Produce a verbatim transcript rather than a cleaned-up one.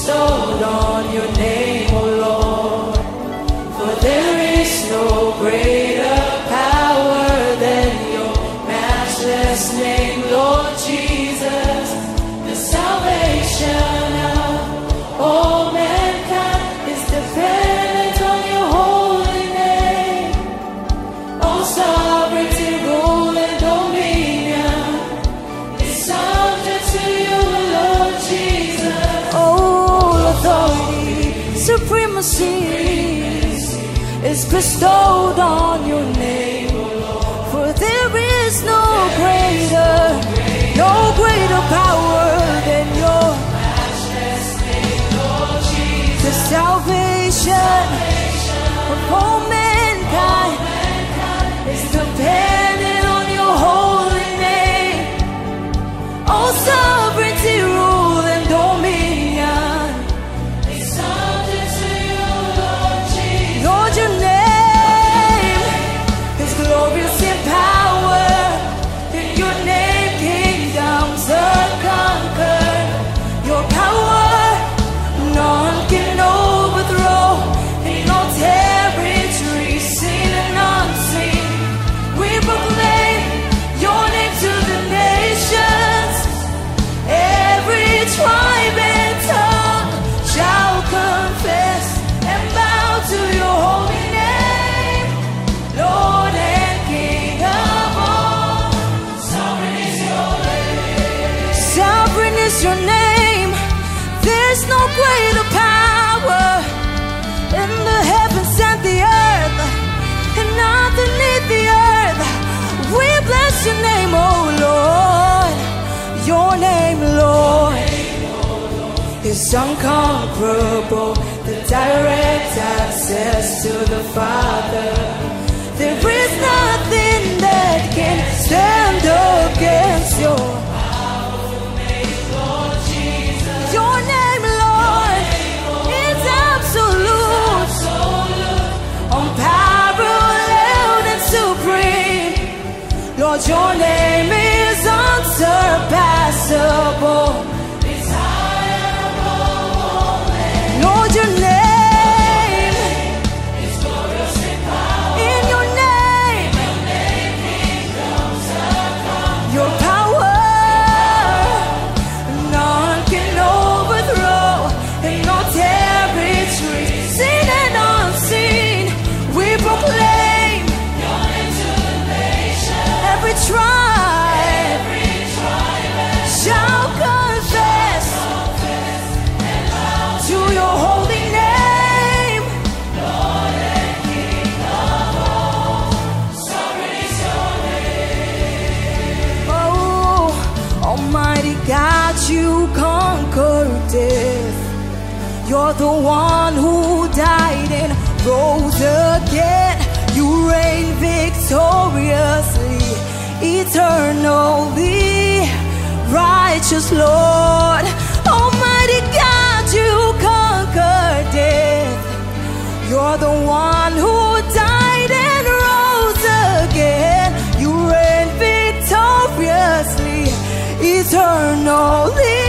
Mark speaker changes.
Speaker 1: bestowed on your name, O Lord. For there is no greater power than your matchless name, Lord Jesus. The salvation of all mankind is dependent on your holy name. All sovereignty, rule, and dominion is subject to you, Lord Jesus. All authority, supremacy is bestowed on your name. For there is no greater, no greater power than your matchless name, Lord Jesus. The salvation of all mankind is dependent on your holy name. All sovereignty, rule, and dominion is subject to you, Lord Jesus. Lord, your name is glorious in power. In your name, kingdoms are conquered. Your power, none can overthrow. In no territory, seen and unseen, we proclaim your name to the nations. Every tribe and tongue shall confess and bow to your holy name, Lord and King of all. Sovereign is your name. Sovereign is your name. There's no greater power in the heavens and the earth, and underneath the earth. We bless your name, oh Lord. Your name, Lord, is unconquerable. The direct access to the Father. There is nothing that can stand against your powerful name, Lord Jesus. Your name, Lord, is absolute, unparalleled and supreme. Lord, your name is unsurpassable. It's higher above all names. Lord, your name is glorious in power. In your name, your name kingdoms are conquered. Your power, none can overthrow. In no territory, seen and unseen, we proclaim your name to the nation. Every tribe, every tribe shall confess, confess and bow to your holy name, Lord and King of all. Sovereign is your name. Oh, Almighty God, you conquered death. You're the one who died and rose again. You reign victoriously, eternally righteous, Lord. Almighty God, you conquered death. You're the one who died and rose again. You reign victoriously, eternally